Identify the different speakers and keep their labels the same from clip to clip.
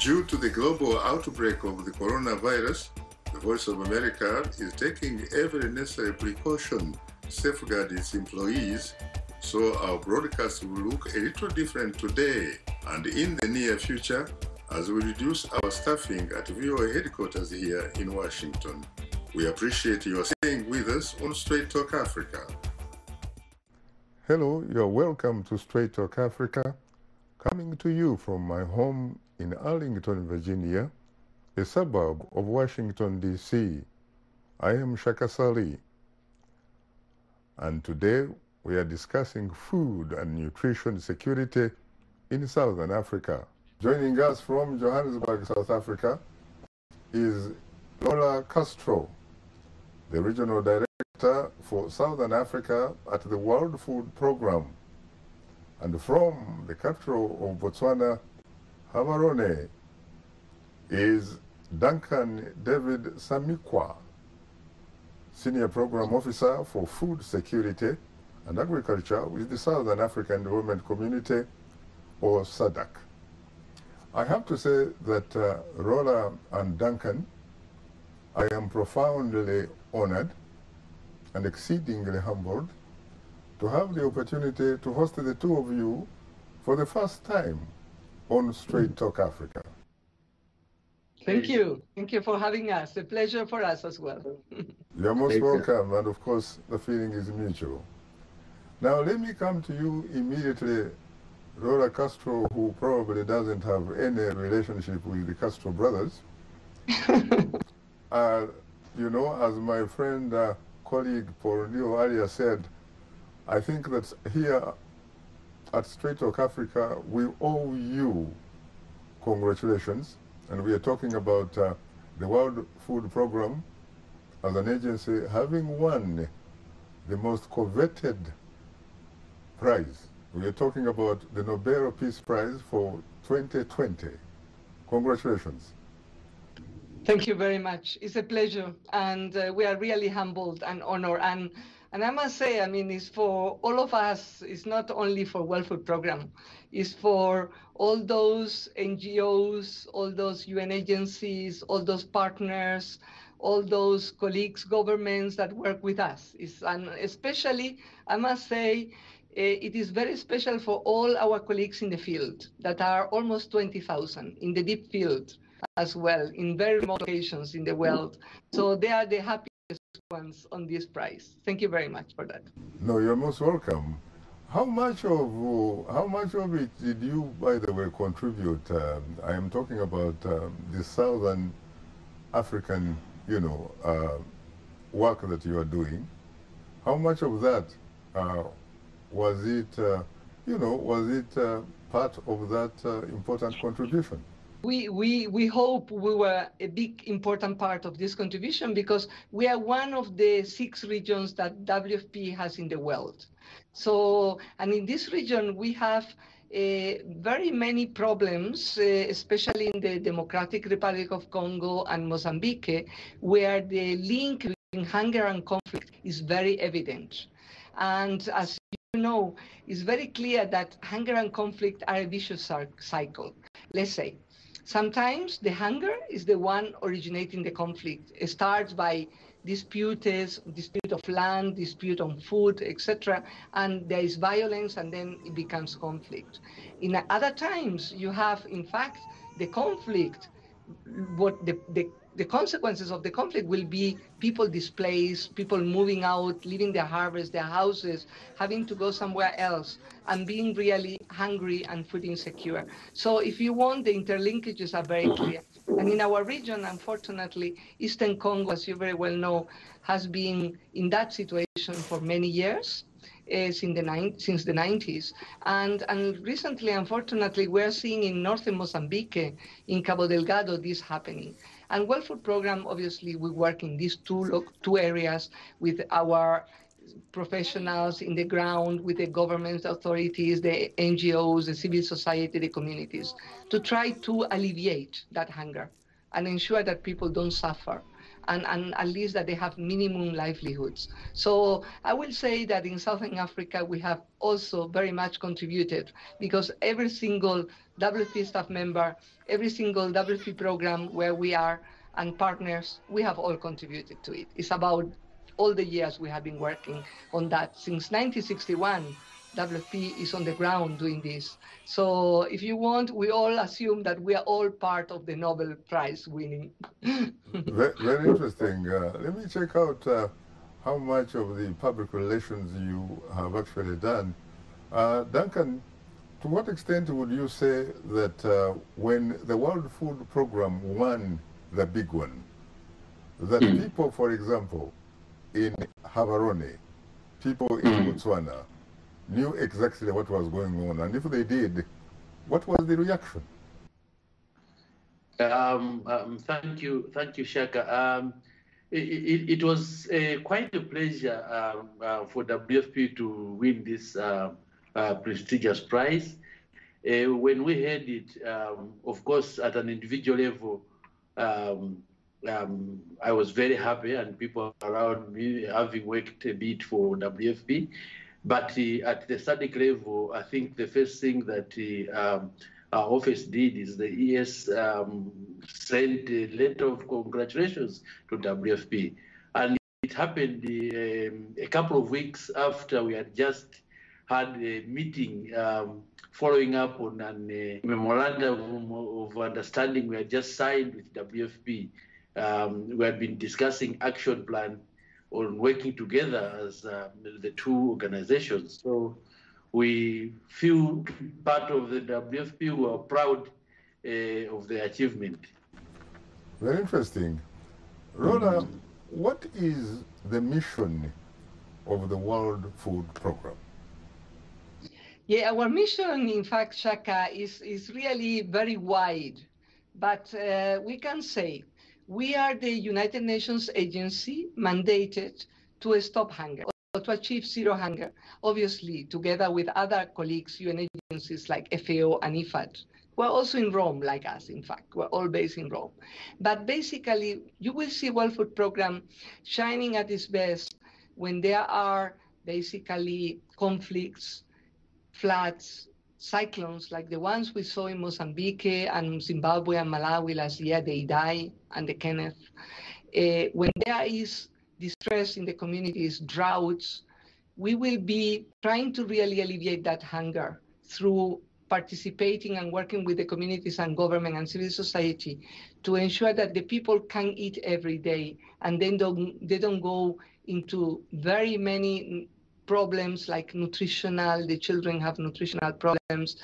Speaker 1: Due to the global outbreak of the coronavirus, the Voice of America is taking every necessary precaution to safeguard its employees, so our broadcast will look a little different today and in the near future as we reduce our staffing at VOA headquarters here in Washington. We appreciate your staying with us on Straight Talk Africa. Hello, you're welcome to Straight Talk Africa, coming to you from my home in Arlington, Virginia, a suburb of Washington, D.C. I am Shaka Sali, and today we are discussing food and nutrition security in Southern Africa. Joining us from Johannesburg, South Africa, is Lola Castro, the Regional Director for Southern Africa at the World Food Programme. And from the capital of Botswana, Gaborone, is Duncan David Samikwa, Senior Program Officer for Food Security and Agriculture with the Southern African Development Community, or SADC. I have to say that Lola and Duncan, I am profoundly honored and exceedingly humbled to have the opportunity to host the two of you for the first time on Straight Talk Africa.
Speaker 2: Thank you. Thank you for having us. A pleasure for us as well.
Speaker 1: You're most welcome, and of course, the feeling is mutual. Now, let me come to you immediately, Lola Castro, who probably doesn't have any relationship with the Castro brothers. You know, as my friend, colleague Paul Neo earlier said, I think that here at Straight Talk Africa, we owe you congratulations. And we are talking about the World Food Programme as an agency having won the most coveted prize. We are talking about the Nobel Peace Prize for 2020. Congratulations.
Speaker 2: Thank you very much. It's a pleasure. And we are really humbled and honored. And I must say, I mean, it's for all of us. It's not only for World Food Programme. It's for all those NGOs, all those UN agencies, all those partners, all those colleagues, governments that work with us. And especially, I must say, it is very special for all our colleagues in the field that are almost 20,000 in the deep field as well, in very remote locations in the world. So they are the happiest ones on this prize. Thank you very much for that.
Speaker 1: No, you're most welcome. How much of it did you, by the way, contribute? I am talking about the Southern African, work that you are doing. How much of that was it, part of that important contribution?
Speaker 2: We hope we were a big important part of this contribution because we are one of the 6 regions that WFP has in the world. So, and in this region, we have very many problems, especially in the Democratic Republic of Congo and Mozambique, where the link between hunger and conflict is very evident. And as you know, it's very clear that hunger and conflict are a vicious cycle. Let's say, sometimes the hunger is the one originating the conflict. It starts by dispute of land, dispute on food, etc. And there is violence, and then it becomes conflict. In other times, you have, in fact, the conflict, the consequences of the conflict will be people displaced, people moving out, leaving their harvest, their houses, having to go somewhere else, and being really hungry and food insecure. So if you want, the interlinkages are very clear. And in our region, unfortunately, Eastern Congo, as you very well know, has been in that situation for many years. Since the 90s. And recently, unfortunately, we're seeing in northern Mozambique, in Cabo Delgado, this happening. And World Food Programme, obviously, we work in these two areas with our professionals in the ground, with the government authorities, the NGOs, the civil society, the communities, to try to alleviate that hunger and ensure that people don't suffer. and at least that they have minimum livelihoods. So I will say that in Southern Africa, we have also very much contributed, because every single WFP staff member, every single WFP program where we are and partners, we have all contributed to it. It's about all the years we have been working on that. Since 1961, WFP is on the ground doing this. So if you want, we all assume that we are all part of the Nobel Prize winning.
Speaker 1: Very interesting. Let me check out how much of the public relations you have actually done. Duncan, to what extent would you say that when the World Food Program won the big one, that people, for example, in Gaborone, people in Botswana, knew exactly what was going on? And if they did, what was the reaction?
Speaker 3: Thank you, Shaka. It was quite a pleasure for WFP to win this prestigious prize. When we had it, of course, at an individual level, I was very happy, and people around me, having worked a bit for WFP. But at the SADC level, I think the first thing that our office did is the ES sent a letter of congratulations to WFP. And it happened a couple of weeks after we had just had a meeting following up on a memorandum of understanding we had just signed with WFP. We had been discussing action plan on working together as the two organizations. So we feel part of the WFP. We are proud of the achievement.
Speaker 1: Very interesting. Rola, what is the mission of the World Food Program?
Speaker 2: Yeah, our mission, in fact, Shaka, is really very wide. But we can say we are the United Nations agency mandated to stop hunger, or to achieve zero hunger, obviously, together with other colleagues, UN agencies like FAO and IFAD. We're also in Rome, like us, in fact. We're all based in Rome. But basically, you will see World Food Program shining at its best when there are basically conflicts, floods, cyclones like the ones we saw in Mozambique and Zimbabwe and Malawi last year, the Idai and the Kenneth. When there is distress in the communities, droughts, we will be trying to really alleviate that hunger through participating and working with the communities and government and civil society to ensure that the people can eat every day, and then they don't go into very many problems like the children have nutritional problems,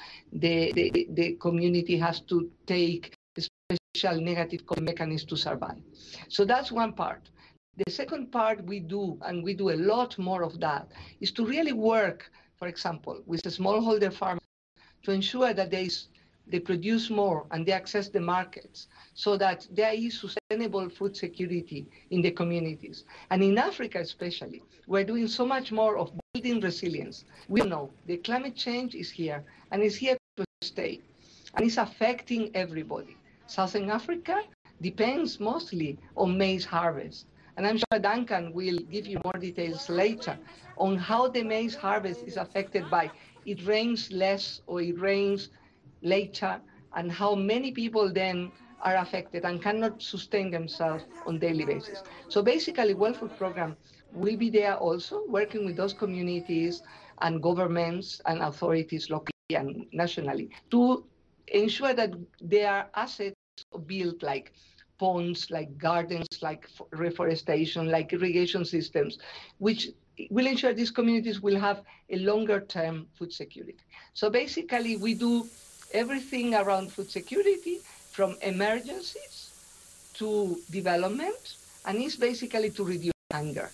Speaker 2: the community has to take special negative mechanisms to survive. So that's one part. The second part we do, and we do a lot more of that, is to really work, for example, with the smallholder farmers to ensure that they produce more and they access the markets so that there is sustainable food security in the communities. And in Africa especially, we're doing so much more of building resilience. We know the climate change is here and it's here to stay, and it's affecting everybody. Southern Africa depends mostly on maize harvest. And I'm sure Duncan will give you more details later on how the maize harvest is affected by it rains less or it rains later, and how many people then are affected and cannot sustain themselves on daily basis. So basically, World Food Program will be there also working with those communities and governments and authorities locally and nationally to ensure that their assets built like ponds, like gardens, like reforestation, like irrigation systems, which will ensure these communities will have a longer term food security. So basically, we do everything around food security, from emergencies to development, and it's basically to reduce hunger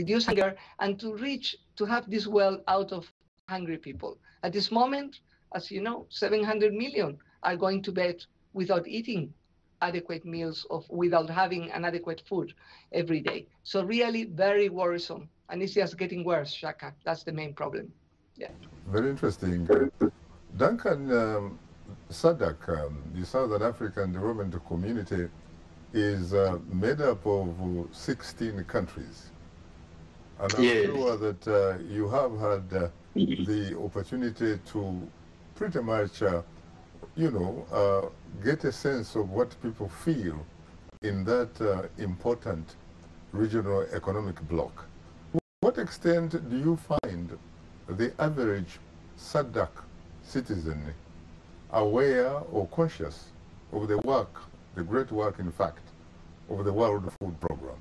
Speaker 2: and to have this world out of hungry people. At this moment, as you know, 700 million are going to bed without eating adequate meals, without having an adequate food every day. So really very worrisome, and it's just getting worse, Shaka. That's the main problem. Yeah.
Speaker 1: Very interesting. Duncan, SADC, the Southern African Development Community, is made up of 16 countries. And I'm
Speaker 3: Yes.
Speaker 1: sure that you have had the opportunity to pretty much, get a sense of what people feel in that important regional economic bloc. To what extent do you find the average SADC citizen aware or conscious of the work, the great work, in fact, of the World Food Program?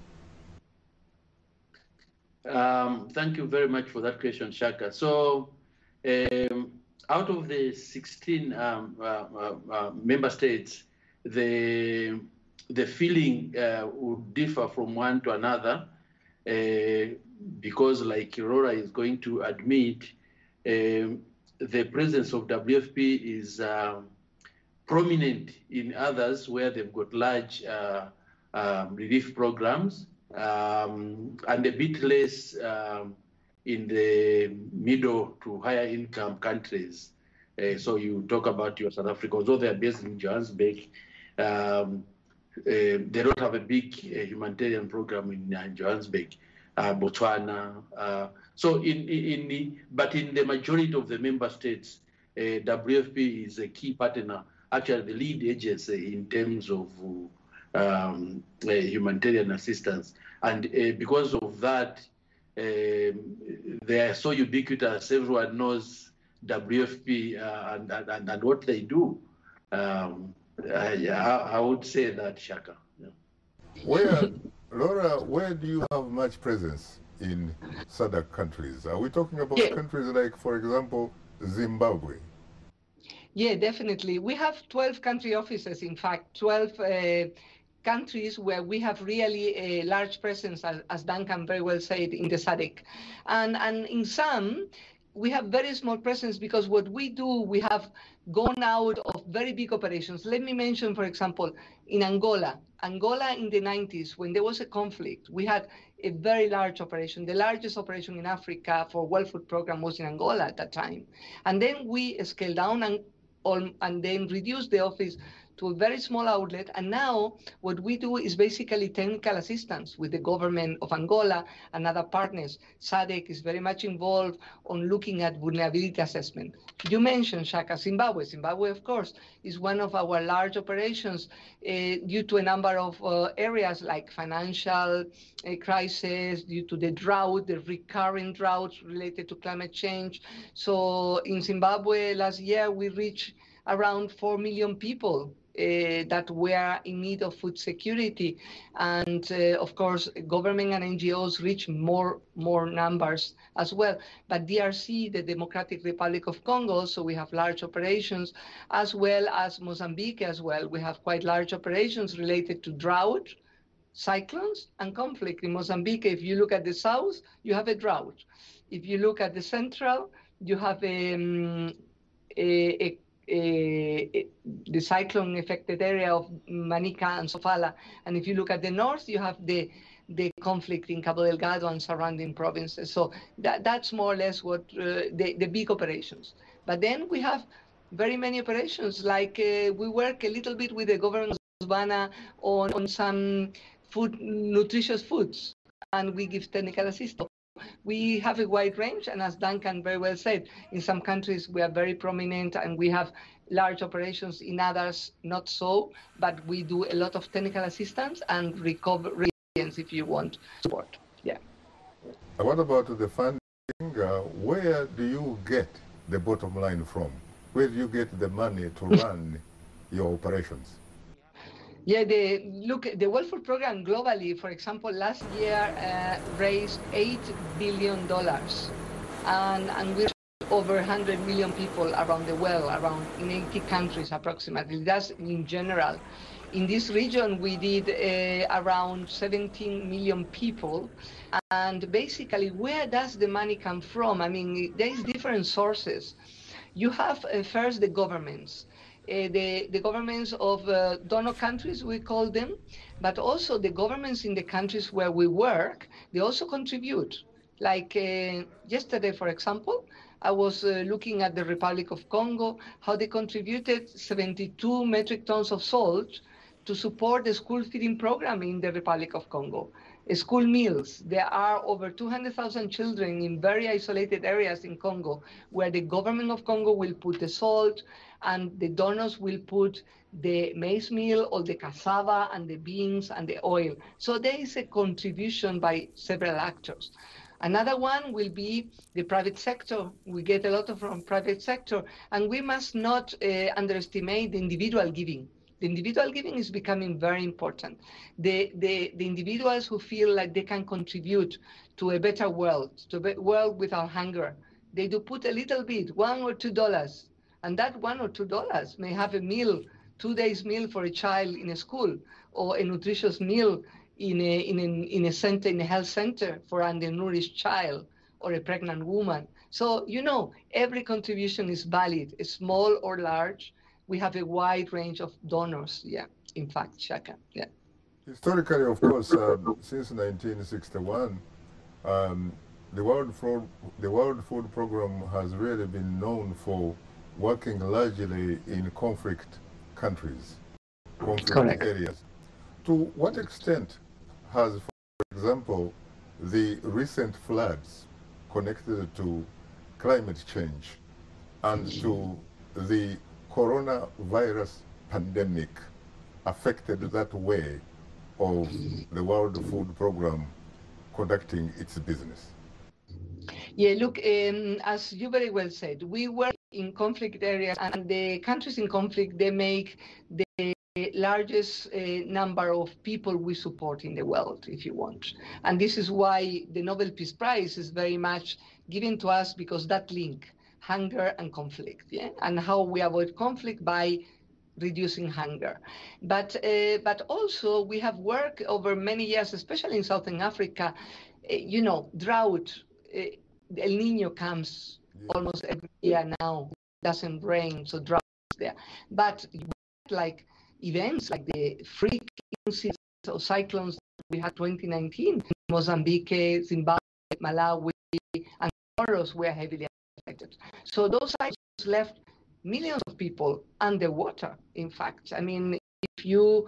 Speaker 3: Thank you very much for that question, Shaka. So, out of the 16 member states, the feeling would differ from one to another because, like Aurora is going to admit, the presence of WFP is prominent in others where they've got large relief programs, and a bit less in the middle to higher income countries. So you talk about your South Africa, although they're based in Johannesburg, they don't have a big humanitarian program in Johannesburg, Botswana. So but in the majority of the member states, WFP is a key partner, actually the lead agency in terms of humanitarian assistance. And because of that, they are so ubiquitous, everyone knows WFP and what they do. I would say that, Shaka. Yeah.
Speaker 1: Laura, where do you have much presence in SADC countries? Are we talking about countries like, for example, Zimbabwe?
Speaker 2: Yeah, definitely. We have 12 country offices, in fact, 12 countries where we have really a large presence, as Duncan very well said, in the SADC. And in some, we have very small presence because what we do, we have gone out of very big operations. Let me mention, for example, in Angola in the 90s, when there was a conflict, we had a very large operation. The largest operation in Africa for World Food Program was in Angola at that time. And then we scaled down and then reduced the office to a very small outlet. And now what we do is basically technical assistance with the government of Angola and other partners. SADC is very much involved on looking at vulnerability assessment. You mentioned, Shaka, Zimbabwe. Zimbabwe, of course, is one of our large operations due to a number of areas like financial crisis, due to the drought, the recurring droughts related to climate change. So in Zimbabwe last year, we reached around 4 million people that were in need of food security. And of course, government and NGOs reach more numbers as well. But DRC, the Democratic Republic of Congo, so we have large operations, as well as Mozambique as well. We have quite large operations related to drought, cyclones, and conflict. In Mozambique, if you look at the south, you have a drought. If you look at the central, you have the cyclone-affected area of Manica and Sofala. And if you look at the north, you have the conflict in Cabo Delgado and surrounding provinces. So that's more or less what the big operations. But then we have very many operations, like we work a little bit with the government of Botswana on some nutritious foods, and we give technical assistance. We have a wide range, and as Duncan very well said, in some countries we are very prominent and we have large operations, in others not so, but we do a lot of technical assistance and recovery, if you want, support. Yeah.
Speaker 1: What about the funding? Where do you get the bottom line from? Where do you get the money to run your operations?
Speaker 2: Yeah, the World Food Program globally, for example, last year raised $8 billion, and we're over 100 million people around the world, around in 80 countries approximately. That's in general. In this region, we did around 17 million people. And basically, where does the money come from? I mean, there's different sources. You have first the governments. The governments of donor countries, we call them, but also the governments in the countries where we work, they also contribute. Like yesterday, for example, I was looking at the Republic of Congo, how they contributed 72 metric tons of salt to support the school feeding program in the Republic of Congo. School meals. There are over 200,000 children in very isolated areas in Congo where the government of Congo will put the salt and the donors will put the maize meal or the cassava and the beans and the oil. So there is a contribution by several actors. Another one will be the private sector. We get a lot from private sector, and we must not underestimate the individual giving. The individual giving is becoming very important. The individuals who feel like they can contribute to a better world, to a world without hunger, they do put a little bit, $1 or $2, and that $1 or $2 may have a meal, 2 days meal for a child in a school, or a nutritious meal in a center, in a health center for an undernourished child or a pregnant woman. So, you know, every contribution is valid, small or large. We have a wide range of donors, yeah, in fact, Shaka, yeah.
Speaker 1: Historically, of course, since 1961, the World Food Program has really been known for working largely in conflict countries, conflict
Speaker 2: Correct.
Speaker 1: areas. To what extent has, for example, the recent floods connected to climate change and to the coronavirus pandemic affected that way of the World Food Program conducting its business?
Speaker 2: Yeah, look, as you very well said, we work in conflict areas, and the countries in conflict, they make the largest number of people we support in the world, if you want. And this is why the Nobel Peace Prize is very much given to us, because that link, hunger and conflict, yeah, and how we avoid conflict by reducing hunger. But also we have worked over many years, especially in Southern Africa, you know, drought, El Nino comes almost every year now, it doesn't rain, so drought is there. But like events like the freak incidents or cyclones we had 2019, Mozambique, Zimbabwe, Malawi, and Comoros were heavily affected. So those cyclones left millions of people underwater, in fact. I mean, if you,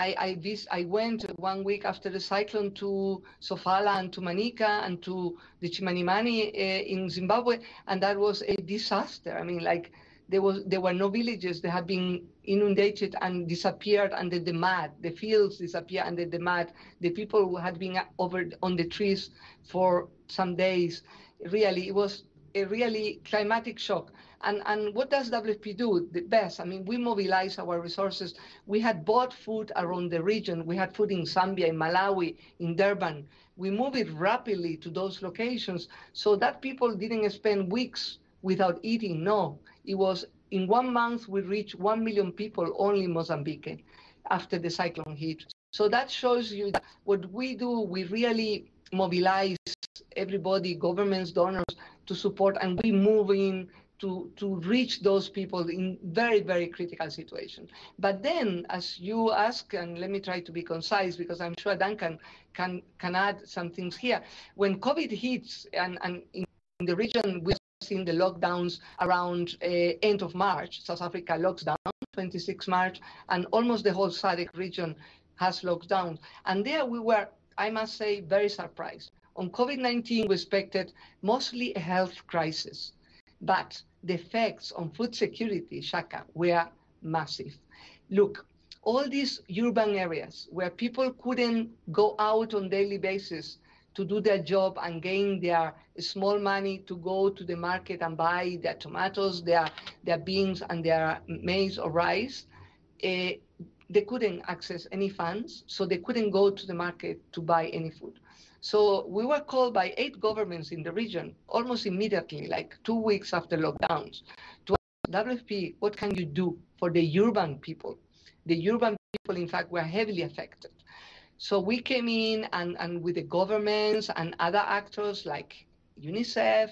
Speaker 2: I went 1 week after the cyclone to Sofala and to Manica and to the Chimanimani in Zimbabwe, and that was a disaster. I mean, like there were no villages. They had been inundated and disappeared under the mud. The fields disappeared under the mud. The people who had been over on the trees for some days. Really, it was a really climatic shock. And what does WFP do? The best. I mean, we mobilize our resources. We had bought food around the region. We had food in Zambia, in Malawi, in Durban. We moved it rapidly to those locations so that people didn't spend weeks without eating. No, it was in 1 month, we reached 1 million people only in Mozambique after the cyclone hit. So that shows you that what we do, we really mobilize everybody, governments, donors, to support, and we move in to reach those people in very, very critical situations. But then, as you ask, and let me try to be concise, because I'm sure Duncan can add some things here. When COVID hits, and in the region, we've seen the lockdowns around end of March. South Africa locks down 26 March, and almost the whole SADC region has lockdowns. And there we were, I must say, very surprised. On COVID-19, we expected mostly a health crisis, but the effects on food security, Shaka, were massive. Look, all these urban areas where people couldn't go out on daily basis to do their job and gain their small money to go to the market and buy their tomatoes, their beans, and their maize or rice, they couldn't access any funds, so they couldn't go to the market to buy any food. So we were called by 8 governments in the region almost immediately, like 2 weeks after lockdowns, to ask WFP, what can you do for the urban people? The urban people, in fact, were heavily affected. So we came in and with the governments and other actors like UNICEF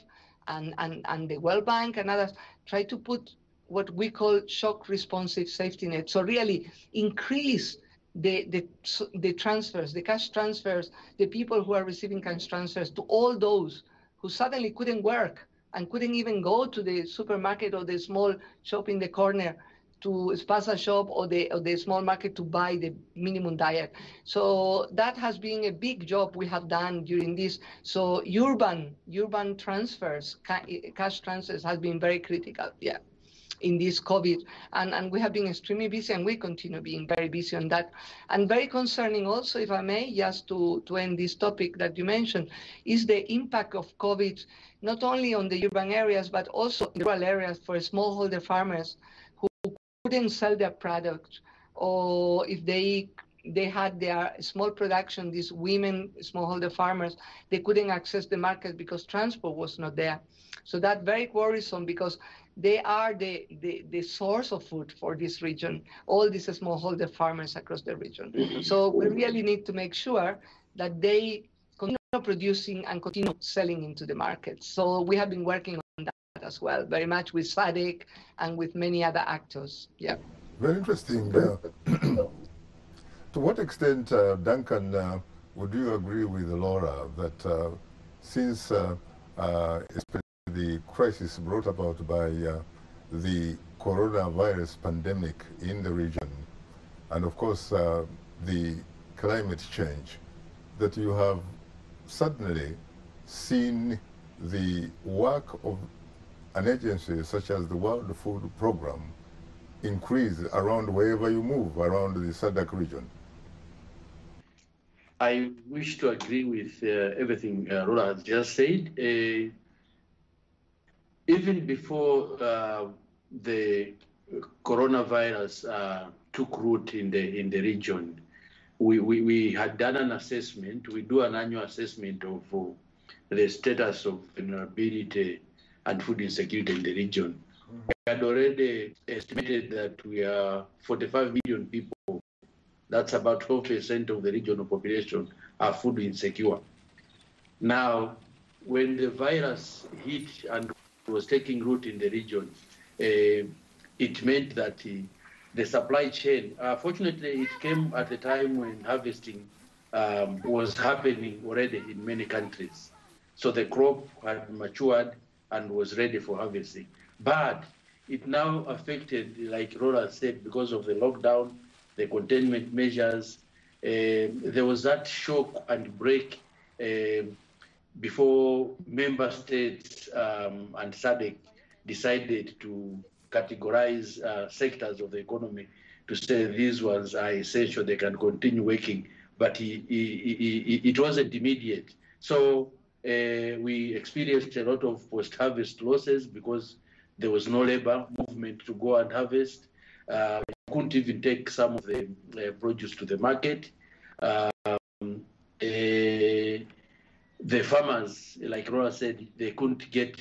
Speaker 2: and the World Bank and others, tried to put what we call shock responsive safety net. So really increase the transfers, the cash transfers, the people who are receiving cash transfers to all those who suddenly couldn't work and couldn't even go to the supermarket or the small shop in the corner to spaza shop or the small market to buy the minimum diet. So that has been a big job we have done during this. So urban transfers, cash transfers has been very critical, yeah, in this COVID. And we have been extremely busy, and we continue being very busy on that. And very concerning also, if I may, just to end this topic that you mentioned, is the impact of COVID, not only on the urban areas, but also in rural areas for smallholder farmers who couldn't sell their product, or if they had their small production, these women, smallholder farmers, they couldn't access the market because transport was not there. So that's very worrisome, because they are the source of food for this region, all these smallholder farmers across the region. So we really need to make sure that they continue producing and continue selling into the market. So we have been working on that as well, very much with SADC and with many other actors. Yeah.
Speaker 1: Very interesting. To what extent, Duncan, would you agree with Laura that since the crisis brought about by the coronavirus pandemic in the region, and of course the climate change, that you have suddenly seen the work of an agency such as the World Food Program increase around wherever you move around the SADC region?
Speaker 3: I wish to agree with everything Laura has just said. Even before the coronavirus took root in the region, we had done an assessment. We do an annual assessment of the status of vulnerability and food insecurity in the region. We had already estimated that we are 45 million people. That's about 12% of the regional population are food insecure. Now, when the virus hit and was taking root in the region, it meant that the supply chain, fortunately, it came at a time when harvesting was happening already in many countries. So the crop had matured and was ready for harvesting. But it now affected, like Laura said, because of the lockdown, the containment measures. There was that shock and break before member states and SADC decided to categorize sectors of the economy to say these ones are essential, they can continue working, but it wasn't immediate. So we experienced a lot of post-harvest losses because there was no labor movement to go and harvest. Couldn't even take some of the produce to the market. The farmers, like Laura said, they couldn't get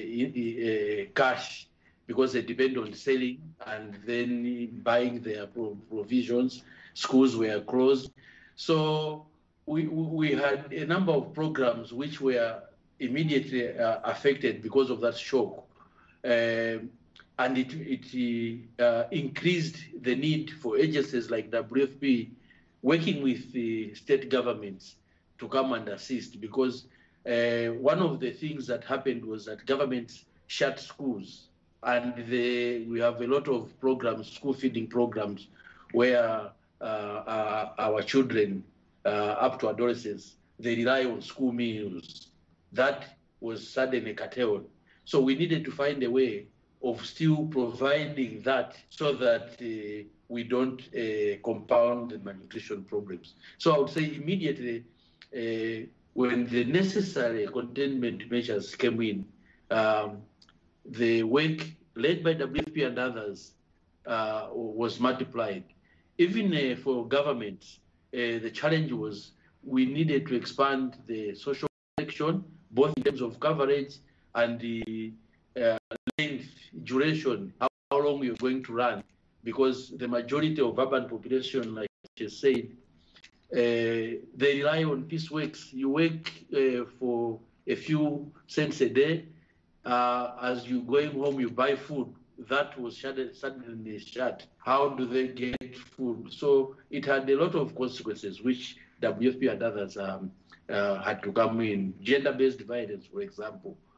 Speaker 3: cash because they depend on selling and then buying their provisions. Schools were closed. So we had a number of programs which were immediately affected because of that shock. And it increased the need for agencies like WFP working with the state governments to come and assist, because one of the things that happened was that governments shut schools, and we have a lot of programs, school feeding programs, where our children up to adolescents, they rely on school meals. That was suddenly curtailed. So we needed to find a way of still providing that so that we don't compound the malnutrition problems. So I would say immediately, when the necessary containment measures came in, the work led by WFP and others was multiplied. Even for governments, the challenge was we needed to expand the social protection, both in terms of coverage and the length, duration, how long you're going to run, because the majority of urban population, like she said, they rely on piece works. You work for a few cents a day. As you're going home, you buy food. That was suddenly shut. How do they get food? So it had a lot of consequences, which WFP and others had to come in. Gender-based violence, for example.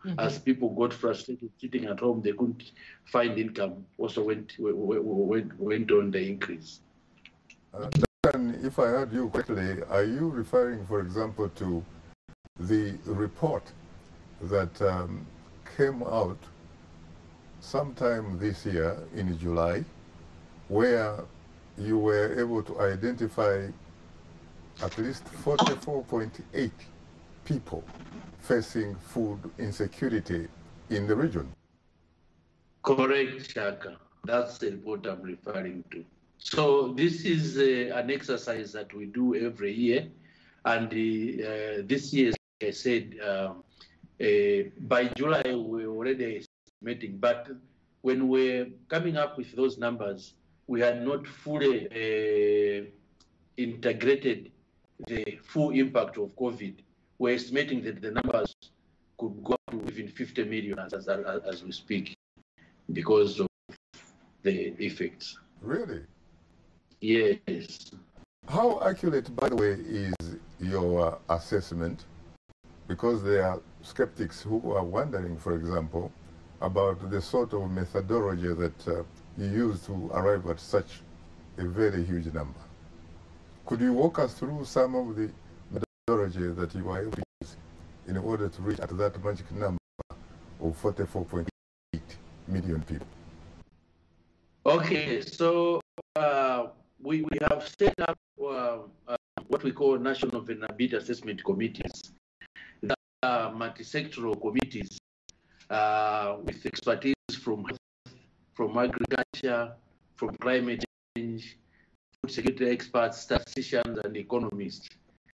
Speaker 3: as people got frustrated sitting at home, they couldn't find income, also went on the increase.
Speaker 1: Duncan, if I heard you correctly, are you referring, for example, to the report that came out sometime this year in July, where you were able to identify at least 44.8 people facing food insecurity in the region?
Speaker 3: Correct, Shaka. That's the report I'm referring to. So this is an exercise that we do every year. And this year, like I said, by July, we're already estimating. But when we're coming up with those numbers, we had not fully integrated the full impact of COVID. We're estimating that the numbers could go up to even 50 million as we speak because of the effects.
Speaker 1: Really?
Speaker 3: Yes.
Speaker 1: How accurate, by the way, is your assessment? Because there are skeptics who are wondering, for example, about the sort of methodology that you use to arrive at such a very huge number. Could you walk us through some of the methodology that you are able to use in order to reach at that magic number of 44.8 million people?
Speaker 3: Okay, so we have set up what we call national vulnerability assessment committees. That are multi-sectoral committees with expertise from agriculture, from climate change, food security experts, statisticians, and economists.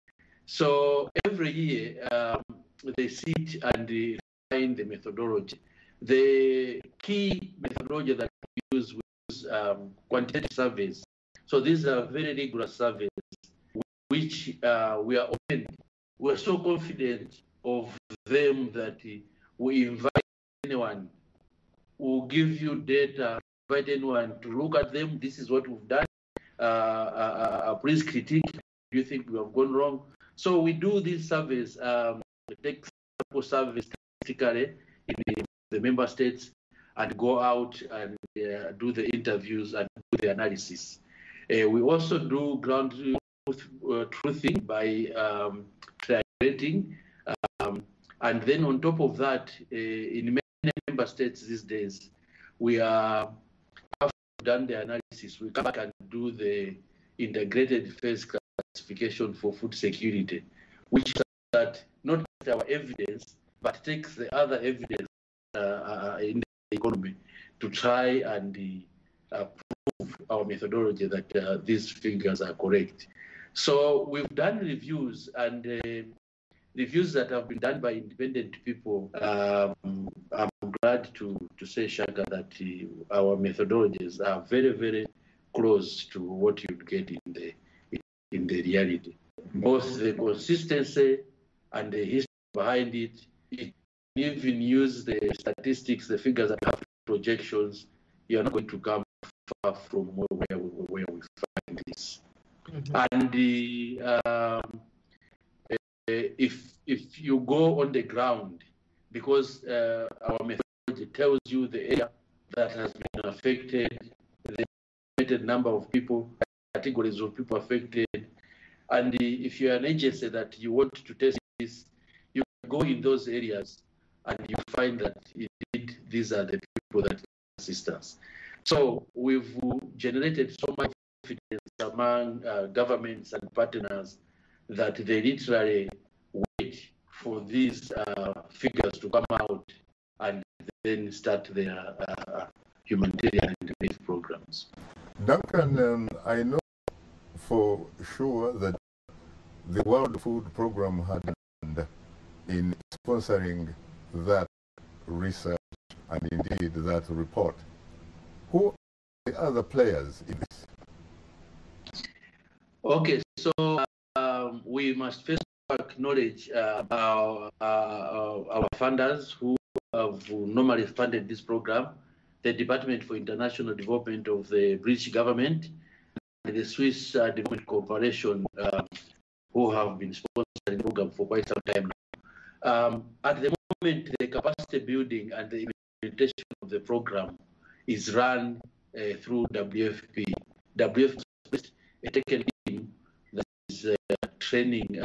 Speaker 3: So every year they sit and they find the methodology. The key methodology that we use quantitative surveys. So these are very rigorous surveys, which we are open. We're so confident of them that we invite anyone. We'll give you data, invite anyone to look at them. This is what we've done. Please critique. Do you think we have gone wrong? So we do these surveys, take sample surveys statistically in the member states and go out and do the interviews and do the analysis. We also do ground truthing by triangulating. And then on top of that, in many member states these days, we have done the analysis. We come back and do the integrated phase classification for food security, which that not just our evidence, but takes the other evidence in the economy to try and prove our methodology that these figures are correct. So we've done reviews, and reviews that have been done by independent people. I'm glad to say, Shaka, that our methodologies are very, very close to what you get in the reality. Both the consistency and the history behind it. It even use the statistics, the figures that have projections. You're not going to come far from where we find this. And if you go on the ground, because our methodology tells you the area that has been affected, the limited number of people, categories of people affected, and if you're an agency that you want to test this, you go in those areas and you find that indeed these are the people that assist us. So we've generated so much confidence among governments and partners that they literally wait for these figures to come out and then start their humanitarian relief programs.
Speaker 1: Duncan, I know for sure that the World Food Program had done in sponsoring that research and indeed that report. Who are the other players in this?
Speaker 3: Okay, so we must first acknowledge our funders who have normally funded this program, the Department for International Development of the British government, and the Swiss Development Corporation, who have been sponsoring the program for quite some time now. At the the capacity building and the implementation of the program is run through WFP. WFP is a technical team that is training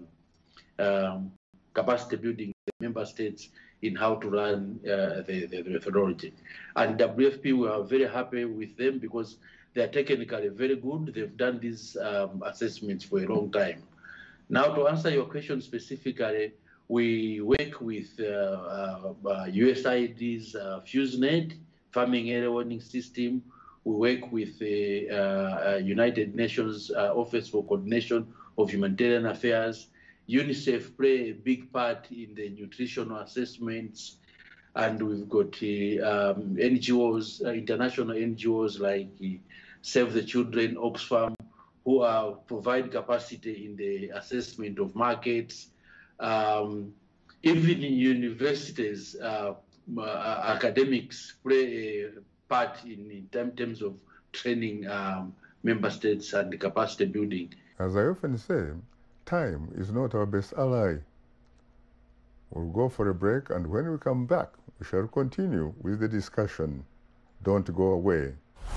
Speaker 3: capacity building the member states in how to run the methodology. And WFP, we are very happy with them because they are technically very good. They've done these assessments for a long time. Now, to answer your question specifically, we work with USAID's FuseNet, Farming Early Warning System. We work with the United Nations Office for Coordination of Humanitarian Affairs. UNICEF play a big part in the nutritional assessments, and we've got NGOs, international NGOs like Save the Children, Oxfam, who provide capacity in the assessment of markets. Even in universities, academics play a part in terms of training member states and capacity building.
Speaker 1: As I often say, time is not our best ally. We'll go for a break, and when we come back, we shall continue with the discussion. Don't go away.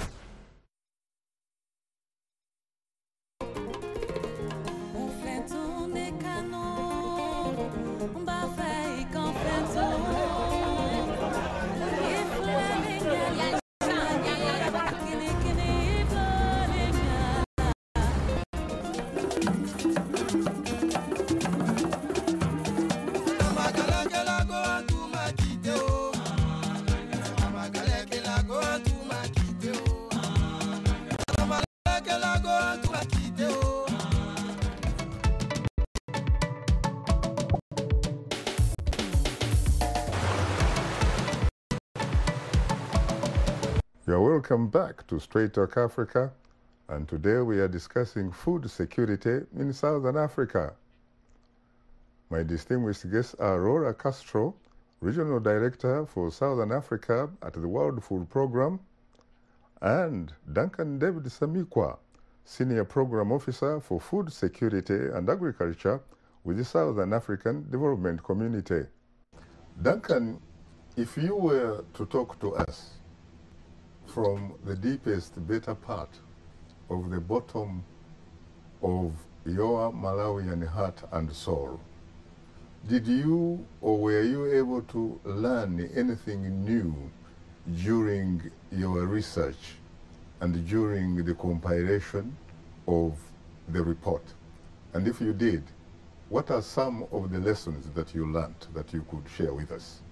Speaker 1: You are welcome back to Straight Talk Africa, and today we are discussing food security in Southern Africa. My distinguished guests are Rora Castro, Regional Director for Southern Africa at the World Food Programme, and Duncan David Samikwa, Senior Program Officer for Food Security and Agriculture with the Southern African Development Community. Duncan, if you were to talk to us from the deepest, better part of the bottom of your Malawian heart and soul, did you or were you able to learn anything new during your research and during the compilation of the report? And if you did, what are some of the lessons that you learned that you could share with us?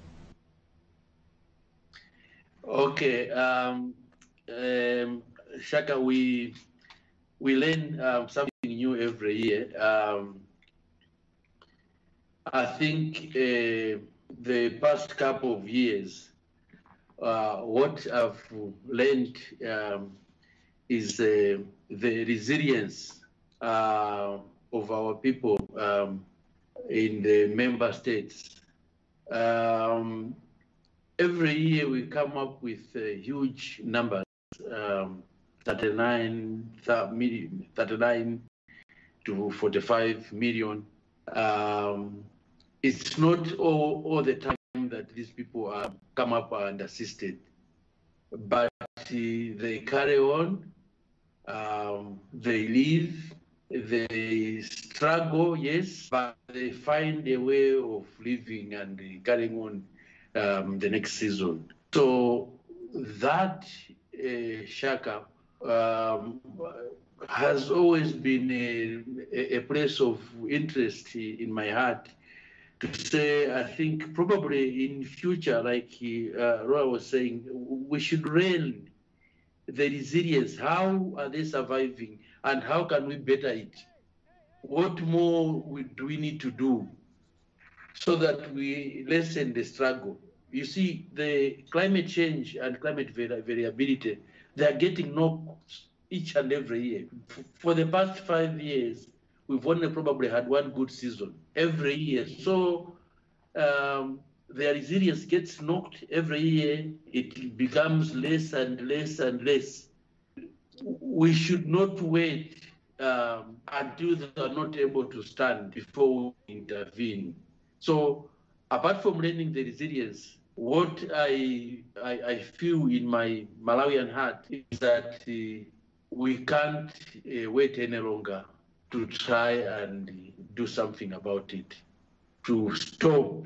Speaker 3: Okay, Shaka, we learn something new every year. I think the past couple of years, what I've learned is the resilience of our people in the member states. Every year we come up with huge numbers, 39 to 45 million. It's not all the time that these people come up and assisted, but they carry on, they live, they struggle, yes, but they find a way of living and carrying on the next season. So that, Shaka, has always been a place of interest in my heart, to say, I think probably in future, like Roy was saying, we should learn the resilience. How are they surviving and how can we better it? What more do we need to do so that we lessen the struggle? You see, the climate change and climate variability, they are getting knocked each and every year. For the past 5 years, we've only probably had one good season every year. So their resilience gets knocked every year. It becomes less and less and less. We should not wait until they are not able to stand before we intervene. So apart from learning the resilience, what I feel in my Malawian heart is that we can't wait any longer to try and do something about it, to stop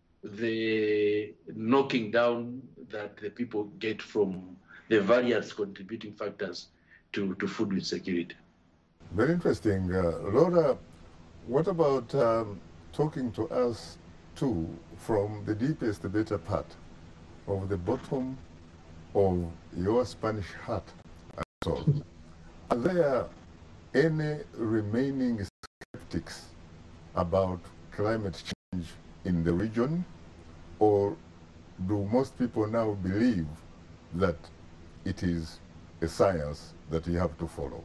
Speaker 3: the knocking down that the people get from the various contributing factors to food insecurity.
Speaker 1: Very interesting. Laura, what about talking to us too from the deepest, better part of the bottom of your Spanish heart and soul? Are there any remaining skeptics about climate change in the region, or do most people now believe that it is a science that you have to follow?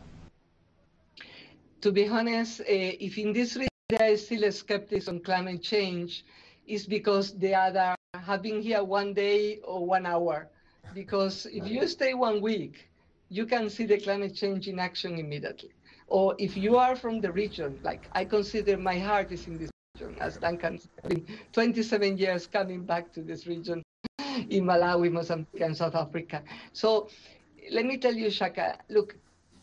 Speaker 2: To be honest, if in this region there is still a skepticism on climate change, it's because they either have been here one day or 1 hour. Because if you stay 1 week, you can see the climate change in action immediately. Or if you are from the region, like I consider my heart is in this region, as Duncan said, been 27 years coming back to this region in Malawi, Mozambique, and South Africa. So let me tell you, Shaka, look,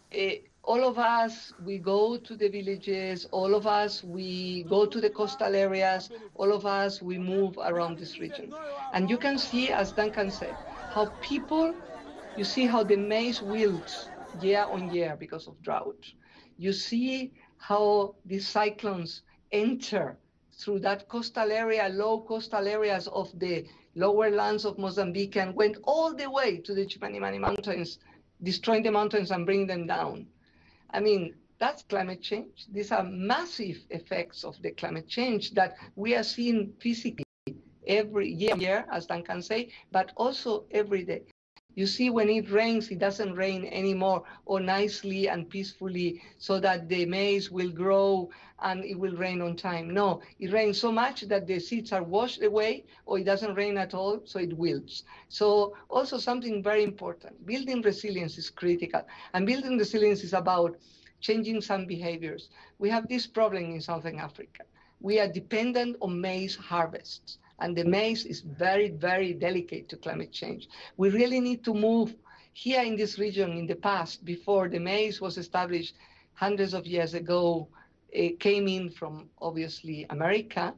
Speaker 2: all of us, we go to the villages, all of us, we go to the coastal areas, all of us, we move around this region. And you can see, as Duncan said, how people, you see how the maize wilts year on year because of drought. You see how these cyclones enter through that coastal area, low coastal areas of the lower lands of Mozambique, and went all the way to the Chimanimani Mountains, destroying the mountains and bringing them down. I mean, that's climate change. These are massive effects of the climate change that we are seeing physically every year, as Duncan say, but also every day. You see, when it rains, it doesn't rain anymore or nicely and peacefully so that the maize will grow and it will rain on time. No, it rains so much that the seeds are washed away, or it doesn't rain at all, so it wilts. So also something very important, building resilience is critical. And building resilience is about changing some behaviors. We have this problem in Southern Africa. We are dependent on maize harvests. And the maize is very, very delicate to climate change. We really need to move here in this region. In the past, before the maize was established hundreds of years ago, it came in from obviously America.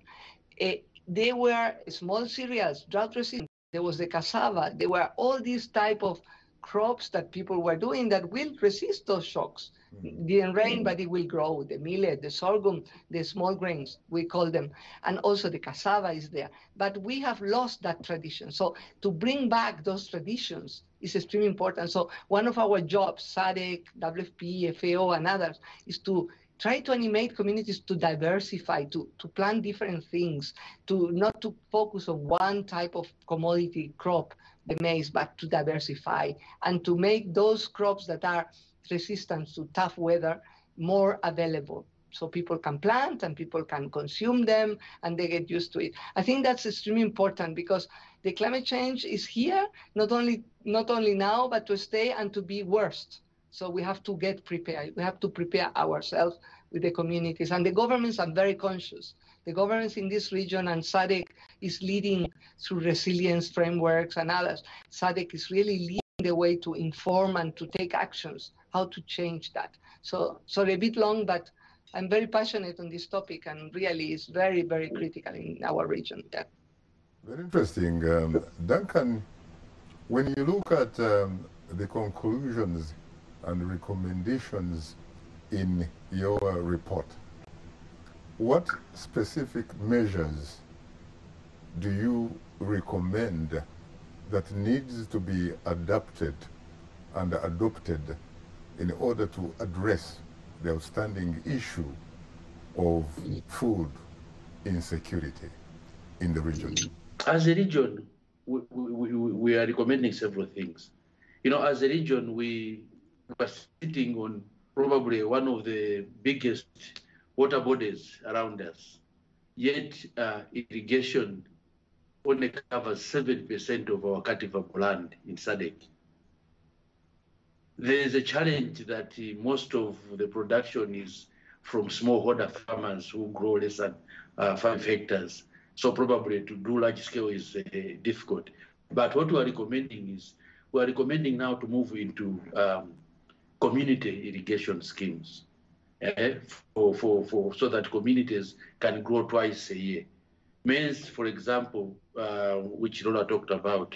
Speaker 2: They were small cereals, drought resistant. There was the cassava. There were all these type of crops that people were doing that will resist those shocks. Didn't rain, but it will grow. The millet, the sorghum, the small grains, we call them. And also the cassava is there. But we have lost that tradition. So to bring back those traditions is extremely important. So one of our jobs, SADC, WFP, FAO, and others, is to try to animate communities to diversify, to plant different things, to not to focus on one type of commodity crop, the maize, but to diversify and to make those crops that are resistant to tough weather more available, so people can plant and people can consume them and they get used to it. I think that's extremely important because the climate change is here, not only now, but to stay and to be worse. So we have to get prepared. We have to prepare ourselves with the communities, and the governments are very conscious. The governments in this region, and SADC is leading through resilience frameworks and others. SADC is really leading the way to inform and to take actions, how to change that. So sorry, a bit long, but I'm very passionate on this topic, and really is very, very critical in our region. Yeah.
Speaker 1: Very interesting. Duncan, when you look at the conclusions and recommendations in your report, what specific measures do you recommend that needs to be adapted and adopted in order to address the outstanding issue of food insecurity in the region?
Speaker 3: As a region, we are recommending several things. You know, as a region, we are sitting on probably one of the biggest water bodies around us, yet irrigation only covers 7% of our cultivable land in SADC. There is a challenge that most of the production is from smallholder farmers who grow less than 5 hectares. So probably to do large scale is difficult. But what we are recommending is, we are recommending now to move into community irrigation schemes so that communities can grow twice a year. Maize, for example, which Lola talked about,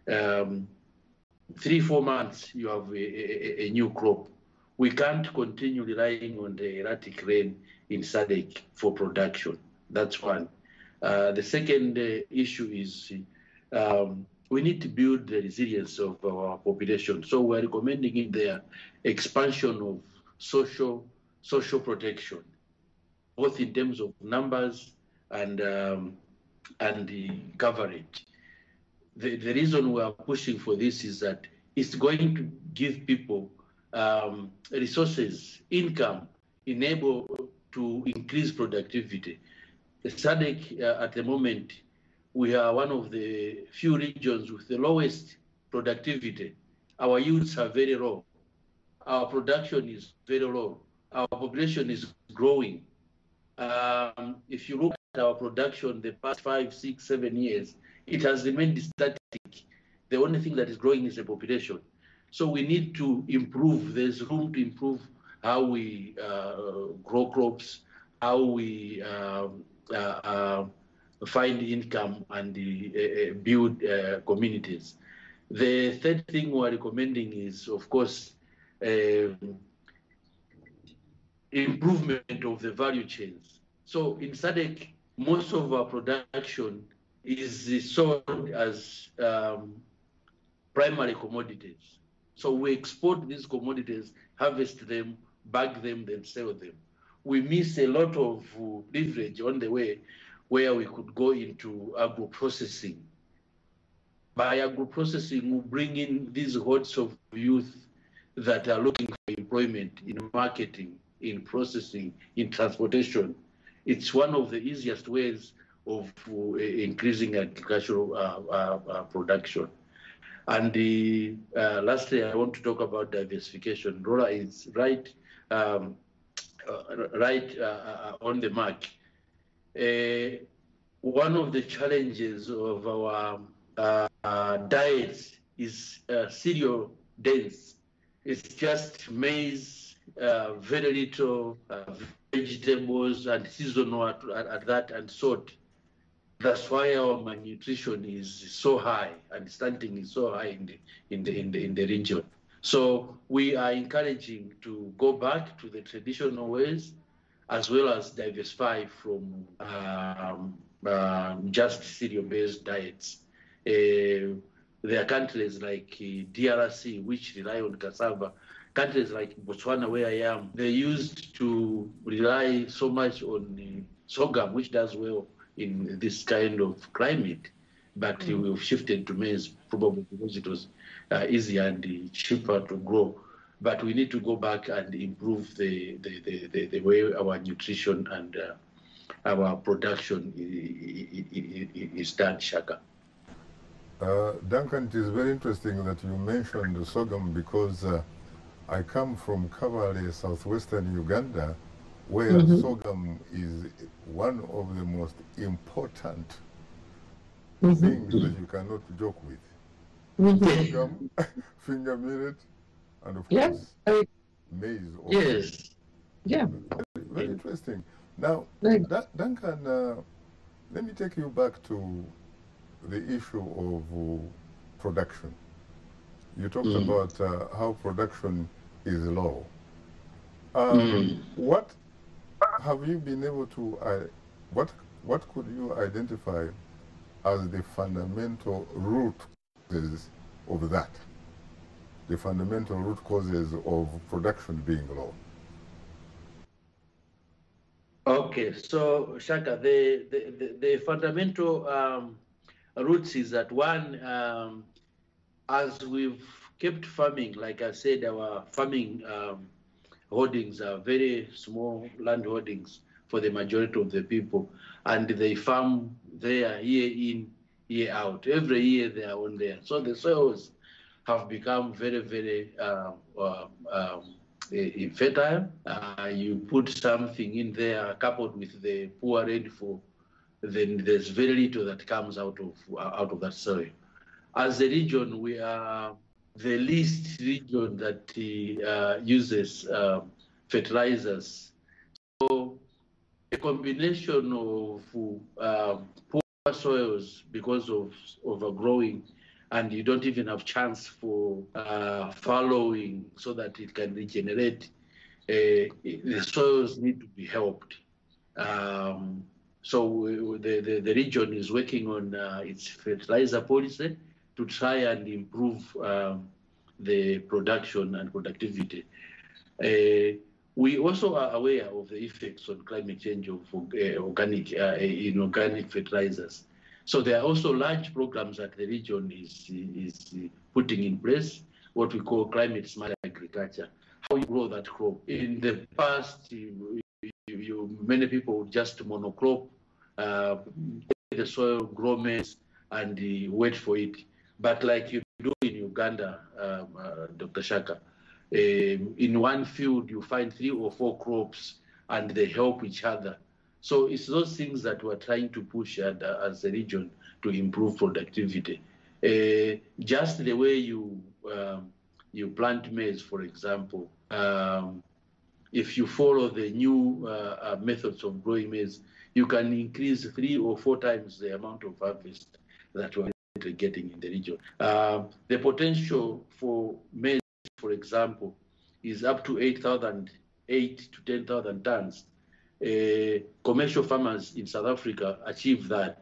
Speaker 3: 3-4 months you have a new crop. We can't continue relying on the erratic rain in SADC for production. That's one. The second issue is we need to build the resilience of our population. So we're recommending in there expansion of social protection, both in terms of numbers and the coverage. The reason we are pushing for this is that it's going to give people resources, income, enable to increase productivity. The SADC at the moment, we are one of the few regions with the lowest productivity. Our yields are very low. Our production is very low. Our population is growing. If you look at our production the past 5, 6, 7 years, it has remained static. The only thing that is growing is the population. So we need to improve. There's room to improve how we grow crops, how we find income and build communities. The third thing we're recommending is, of course, improvement of the value chains. So in SADC, most of our production is sold as primary commodities. So we export these commodities, harvest them, bag them, then sell them. We miss a lot of leverage on the way where we could go into agro-processing. By agro-processing, we bring in these hordes of youth that are looking for employment in marketing, in processing, in transportation. It's one of the easiest ways of increasing agricultural production. And lastly, I want to talk about diversification. Lola is right on the mark. One of the challenges of our diets is cereal dense. It's just maize, very little vegetables and seasonal at that, and salt. That's why our malnutrition is so high and stunting is so high in the region. So we are encouraging to go back to the traditional ways, as well as diversify from just cereal-based diets. There are countries like DRC, which rely on cassava. Countries like Botswana, where I am, they used to rely so much on sorghum, which does well in this kind of climate. But we've shifted to maize, probably because it was easier and cheaper to grow. But we need to go back and improve the way our nutrition and our production is done, Shaka.
Speaker 1: Duncan, it is very interesting that you mentioned the sorghum, because I come from Kabale, southwestern Uganda, where sorghum is one of the most important things that you cannot joke with. Sorghum, finger millet, and of course, maize. Also.
Speaker 2: Yes. Yeah.
Speaker 1: Very interesting. Now, Duncan, let me take you back to the issue of production. You talked about how production is low. What have you been able to, what could you identify as the fundamental root causes of that? The fundamental root causes of production being low?
Speaker 3: Okay, so Shaka, the fundamental roots is that one, as we've kept farming, like I said, our farming holdings are very small land holdings for the majority of the people, and they farm there year in, year out. Every year they are on there. So the soils have become very, very infertile. You put something in there coupled with the poor rainfall, then there's very little that comes out of that soil. As a region, we are the least region that uses fertilizers. So a combination of poor soils because of overgrowing, and you don't even have chance for fallowing so that it can regenerate. The soils need to be helped. So the region is working on its fertilizer policy to try and improve the production and productivity. We also are aware of the effects on climate change of organic fertilizers. So there are also large programs that the region is putting in place, what we call climate smart agriculture. How you grow that crop. In the past, many people would just monocrop, the soil, grow maize, and wait for it. But like you do in Uganda, Dr. Shaka, in one field you find 3 or 4 crops and they help each other. So it's those things that we're trying to push as a region to improve productivity. Just the way you plant maize, for example, if you follow the new methods of growing maize, you can increase 3 or 4 times the amount of harvest that we're getting in the region. The potential for maize, for example, is up to 8 to 10,000 tons. Commercial farmers in South Africa achieve that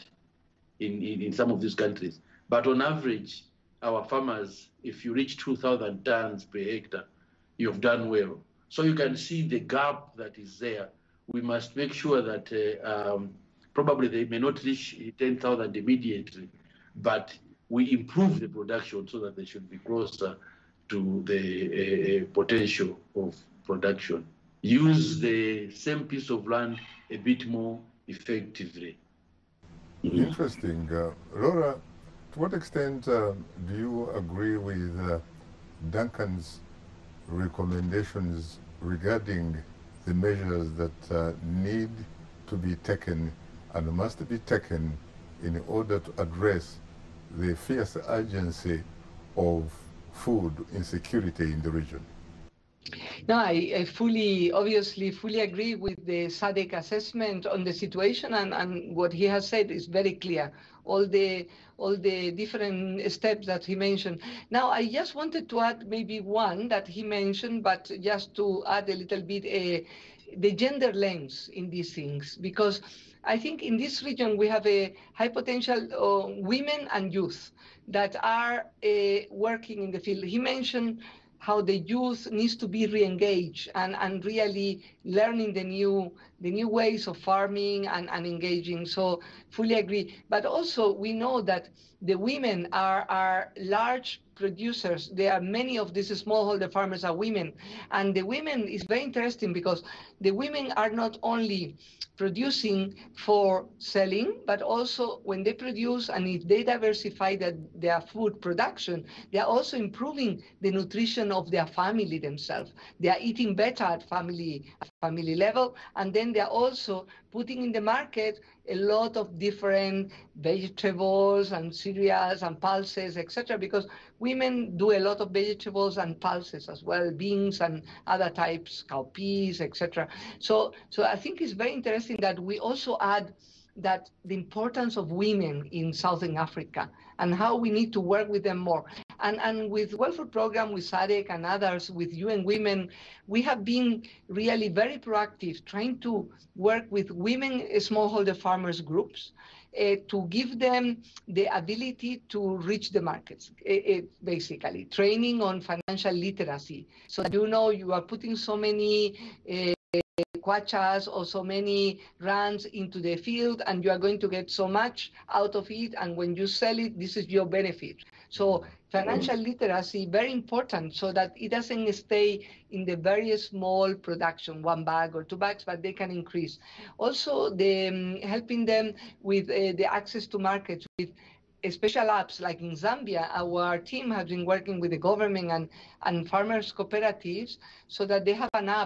Speaker 3: in some of these countries. But on average, our farmers, if you reach 2,000 tons per hectare, you've done well. So you can see the gap that is there. We must make sure that probably they may not reach 10,000 immediately, but we improve the production so that they should be closer to the potential of production. Use the same piece of land a bit more effectively.
Speaker 1: Interesting. Laura, to what extent do you agree with Duncan's recommendations regarding the measures that need to be taken and must be taken in order to address the fierce urgency of food insecurity in the region?
Speaker 2: No, I obviously fully agree with the SADC assessment on the situation, and what he has said is very clear. All the different steps that he mentioned. Now, I just wanted to add maybe one that he mentioned, but just to add a little bit, the gender lens in these things, because I think in this region we have a high potential women and youth that are working in the field. He mentioned how the youth needs to be re-engaged and really learning the new ways of farming and engaging. So fully agree. But also we know that the women are large producers. There are many of these smallholder farmers are women. And the women is very interesting because the women are not only producing for selling, but also when they produce and if they diversify their food production, they are also improving the nutrition of their family themselves. They are eating better at family level, and then they are also putting in the market a lot of different vegetables and cereals and pulses, etc., because women do a lot of vegetables and pulses as well, beans and other types, cowpeas, etc. So I think it's very interesting that we also add that the importance of women in Southern Africa and how we need to work with them more. And with welfare program, with SADC and others, with UN Women, we have been really very proactive, trying to work with women smallholder farmers groups to give them the ability to reach the markets, basically. Training on financial literacy. So that you are putting so many kwachas or so many rands into the field and you are going to get so much out of it, and when you sell it, this is your benefit. So financial literacy, very important, so that it doesn't stay in the very small production, 1 bag or 2 bags, but they can increase. Also, helping them with the access to markets with special apps. Like in Zambia, our team has been working with the government and farmers cooperatives so that they have an app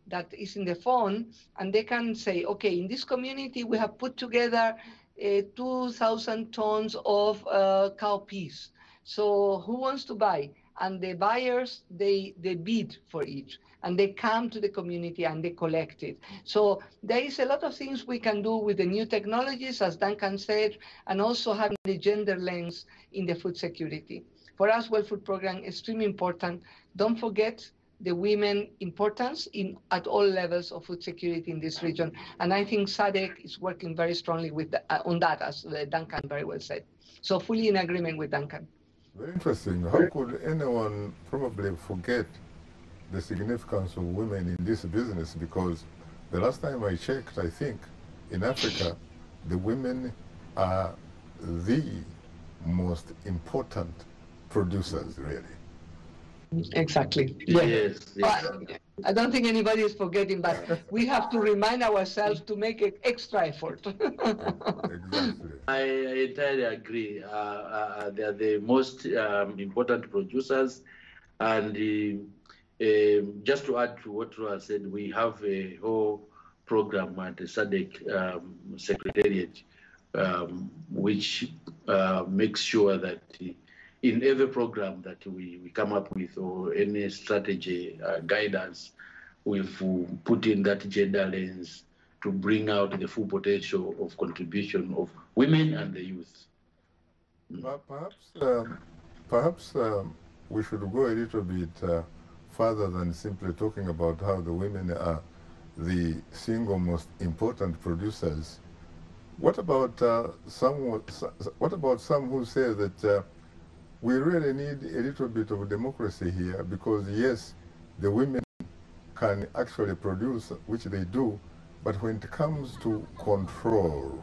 Speaker 2: that is in the phone, and they can say, okay, in this community we have put together 2,000 tons of cowpeas. So who wants to buy? And the buyers, they bid for it, and they come to the community and they collect it. So there is a lot of things we can do with the new technologies, as Duncan said, and also having the gender lens in the food security. For us, Well Food Program is extremely important. Don't forget the women importance at all levels of food security in this region. And I think SADC is working very strongly on that, as Duncan very well said. So fully in agreement with Duncan.
Speaker 1: Very interesting. How could anyone probably forget the significance of women in this business? Because the last time I checked, I think in Africa, the women are the most important producers, really.
Speaker 2: Exactly.
Speaker 3: Yes.
Speaker 2: I don't think anybody is forgetting, but we have to remind ourselves to make an extra effort.
Speaker 1: Exactly.
Speaker 3: I entirely agree. They are the most important producers. And just to add to what Roa said, we have a whole program at the SADC Secretariat, which makes sure that in every program that we come up with, or any strategy guidance, we've put in that gender lens to bring out the full potential of contribution of women and the youth.
Speaker 1: Perhaps we should go a little bit further than simply talking about how the women are the single most important producers. What about some who say that we really need a little bit of democracy here, because yes, the women can actually produce, which they do, but when it comes to control,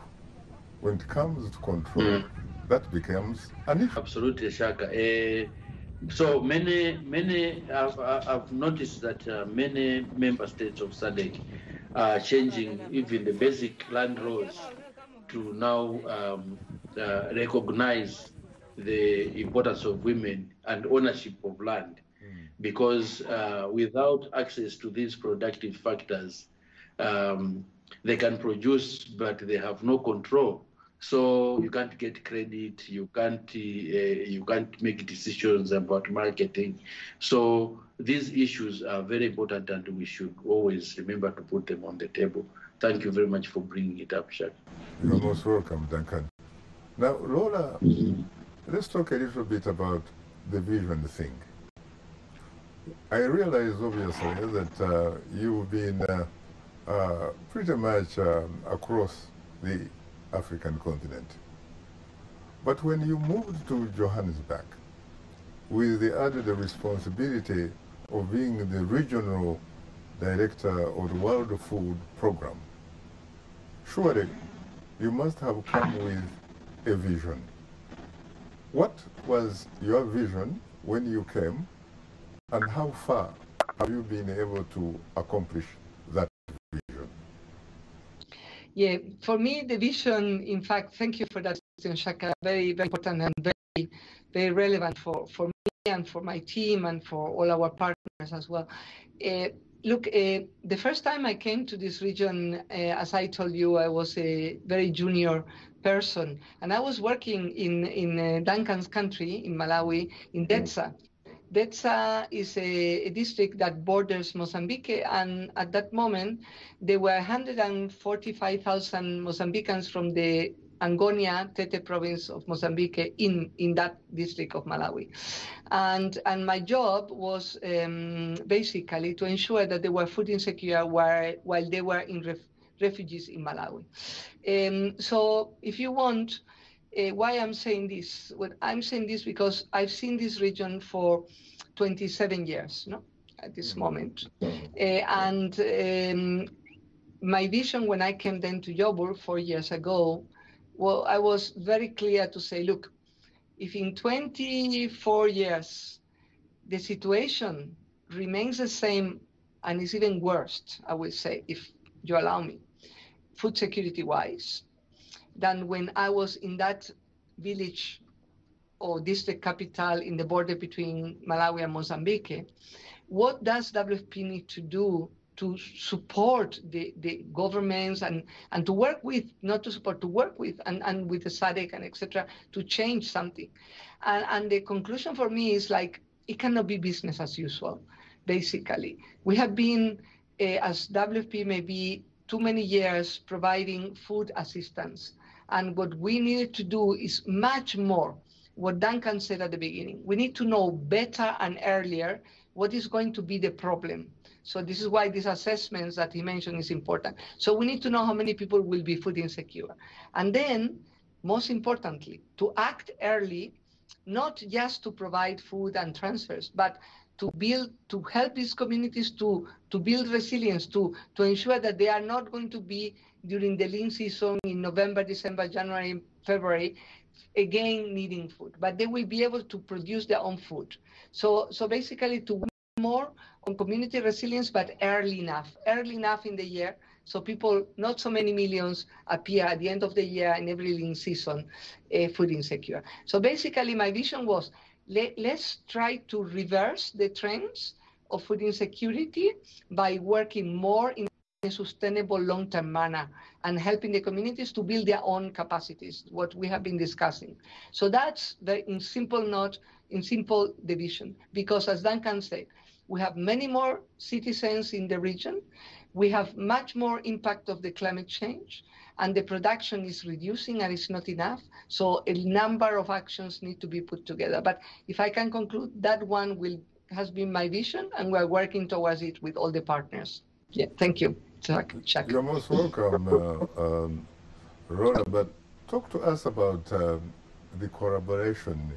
Speaker 1: that becomes an issue.
Speaker 3: Absolutely, Shaka. So many I've noticed that many member states of SADC are changing even the basic land laws to now recognize the importance of women and ownership of land, because without access to these productive factors, they can produce, but they have no control. So you can't get credit, you can't make decisions about marketing. So these issues are very important, and we should always remember to put them on the table. Thank you very much for bringing it up, Shaq.
Speaker 1: You're most welcome, Duncan. Now, Lola, let's talk a little bit about the vision thing. I realize, obviously, that you've been pretty much across the African continent. But when you moved to Johannesburg with the added responsibility of being the regional director of the World Food Program, surely you must have come with a vision. What was your vision when you came, and how far have you been able to accomplish that vision?
Speaker 2: Yeah, for me, the vision, in fact, thank you for that question, Shaka, very, very important and very, very relevant for me and for my team and for all our partners as well. Look, the first time I came to this region, as I told you, I was a very junior person, and I was working in Duncan's country, in Malawi, in Dedza. Dedza is a district that borders Mozambique, and at that moment, there were 145,000 Mozambicans from the Angonia, Tete province of Mozambique in that district of Malawi. And my job was basically to ensure that they were food insecure while they were in refugees in Malawi. So if you want, why I'm saying this? Well, I'm saying this because I've seen this region for 27 years, no, at this moment. My vision when I came then to Joburg 4 years ago, well, I was very clear to say, look, if in 24 years the situation remains the same and is even worse, I will say, if you allow me, food security-wise, than when I was in that village or district capital in the border between Malawi and Mozambique, what does WFP need to do to support the governments and to work with, not to support, to work with, and with the SADC and etc. to change something. And the conclusion for me is like, it cannot be business as usual, basically. We have been, as WFP, maybe too many years providing food assistance. And what we needed to do is much more what Duncan said at the beginning. We need to know better and earlier what is going to be the problem. So this is why these assessments that he mentioned is important. So we need to know how many people will be food insecure. And then, most importantly, to act early, not just to provide food and transfers, but to help these communities to build resilience, to ensure that they are not going to be, during the lean season in November, December, January, February, again needing food, but they will be able to produce their own food. So basically to work more on community resilience, but early enough in the year, so people, not so many millions appear at the end of the year in every lean season, food insecure. So basically my vision was, let's try to reverse the trends of food insecurity by working more in a sustainable long-term manner and helping the communities to build their own capacities, what we have been discussing. So that's in simple division, because as Duncan said, we have many more citizens in the region, we have much more impact of the climate change, and the production is reducing and it's not enough. So a number of actions need to be put together. But if I can conclude, that one has been my vision, and we're working towards it with all the partners. Yeah, thank you, Chuck.
Speaker 1: You're most welcome, Rhoda, but talk to us about the collaboration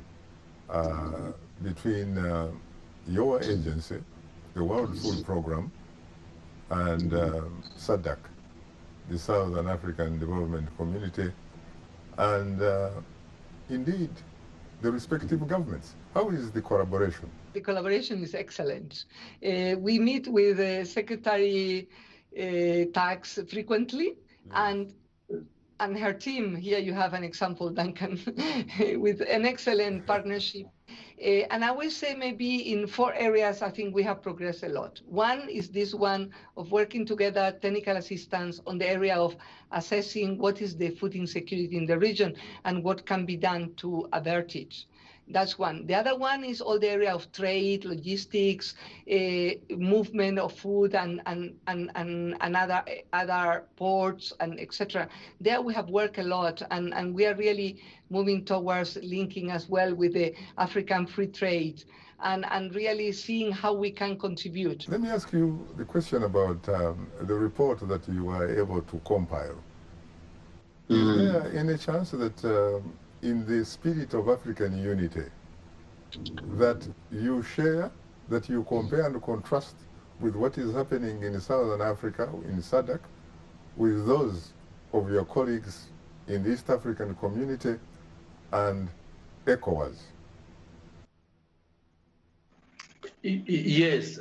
Speaker 1: between your agency, the World Food Programme, and SADC, the Southern African Development Community, and indeed the respective governments. How is the collaboration?
Speaker 2: The collaboration is excellent. We meet with Secretary Tax frequently, and her team, here you have an example, Duncan, with an excellent partnership. And I will say maybe in 4 areas, I think we have progressed a lot. One is this one of working together, technical assistance on the area of assessing what is the food insecurity in the region and what can be done to avert it. That's one. The other one is all the area of trade, logistics, movement of food and other ports and etc. There we have worked a lot, and we are really moving towards linking as well with the African free trade and really seeing how we can contribute.
Speaker 1: Let me ask you the question about the report that you were able to compile. Is there any chance that in the spirit of African unity, that you share, that you compare and contrast with what is happening in Southern Africa, in SADC, with those of your colleagues in the East African community and ECOWAS?
Speaker 3: Yes.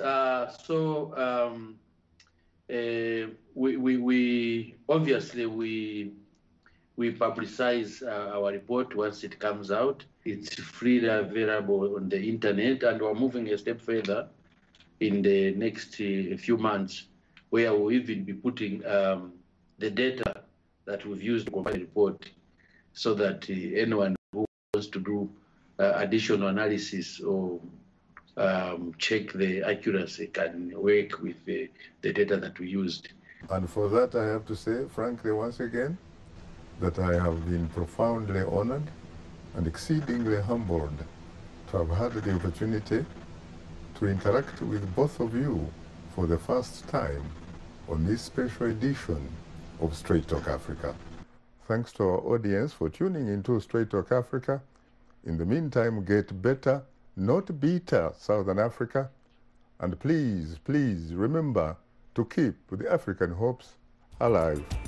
Speaker 3: We obviously we publicize our report once it comes out. It's freely available on the internet, and we're moving a step further in the next few months, where we'll even be putting the data that we've used to compile the report, so that anyone who wants to do additional analysis or check the accuracy can work with the data that we used.
Speaker 1: And for that, I have to say, frankly, once again, that I have been profoundly honored and exceedingly humbled to have had the opportunity to interact with both of you for the first time on this special edition of Straight Talk Africa. Thanks to our audience for tuning into Straight Talk Africa. In the meantime, get better, not bitter, Southern Africa. And please, please remember to keep the African hopes alive.